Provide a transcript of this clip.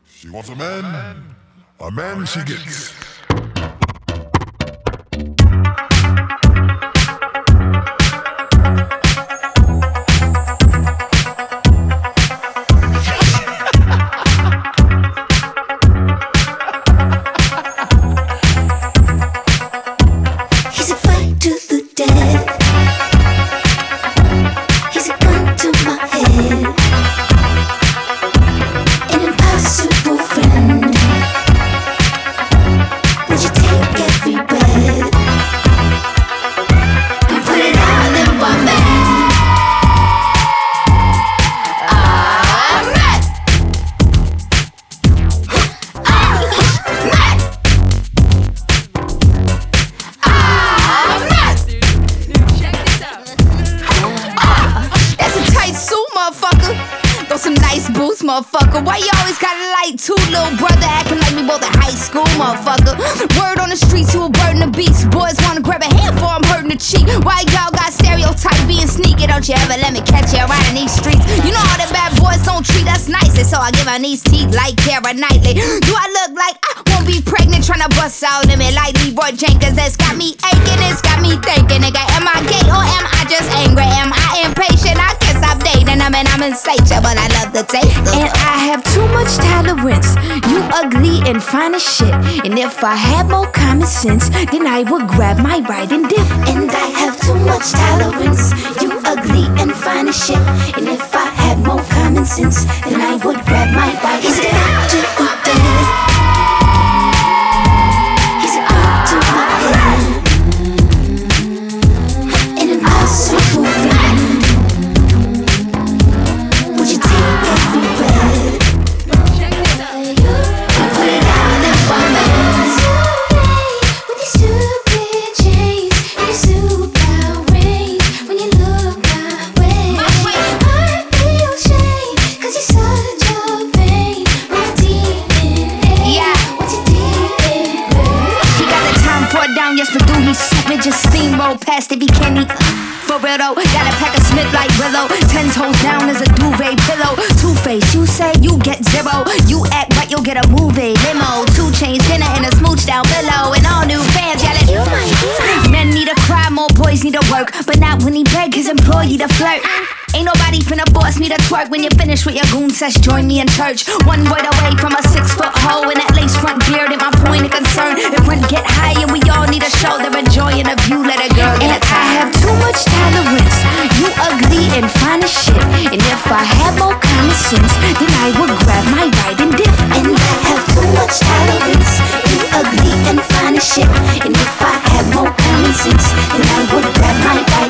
She wants a man she gets. He's a fight to the death. He's a gun to my head. An impossible friend. Would you take every breath and put it all in one man? I'm mad. That's a tight suit, motherfucker. Throw some nice boots, motherfucker. Why you always gotta like two little brother acting like we both in high school, motherfucker? Word on the streets, you a burden the beast. Boys wanna grab a handful, I'm hurting the cheek. Why y'all got stereotype being sneaky? Don't you ever let me catch you around in these streets. You know all the bad boys don't treat us nicely, so I give her these teeth like Keira Knightley. Do I look like I won't be pregnant trying to bust out in me like Leroy Jenkins? That's got me aching, it's got me thinking, nigga, am I gay or am I just angry? Am I impatient? I guess I'm dating. I mean, I'm insatiable, I love the taste of And I have too much tolerance. You ugly and fine as shit. And if I had more common sense, then I would grab my right and dip. And I have too much tolerance. You ugly and fine as shit. And if I had more common sense, then I would grab my bite. He's a gun to the death. He's a gun to my head. An impossible friend. Would you take every breath and put it all in one man? With your stupid chains and your super rings, when you look my way, I feel shame, 'cause you're such a pain. My DNA, what's your DNA? He got the time for it down, yes, but do he suit me? Just steamroll past if he can eat. For real though, gotta pack a Smith like Willow. 10 toes down as a duvet pillow. Two-Face, you say you get zero. You act right, you'll get a movie limo. 2 chains, dinner and a smooch down below. And all new fans yelling, you my hero. Men need to cry, more boys need to work, but not when he beg his employee to flirt. Ain't nobody finna force me to twerk. When you finish with your goon sesh, join me in church. One word away from a 6-foot hole in that lace front beard ain't my point of concern. If we get high and we all need a show, they're enjoying the view, let a girl get a turn. I have too much tolerance. You ugly and fine as shit. And if I had more common sense, then I would grab my right and dip. And I have too much tolerance. You ugly and fine as shit. And if I had more common sense, then I would grab my bite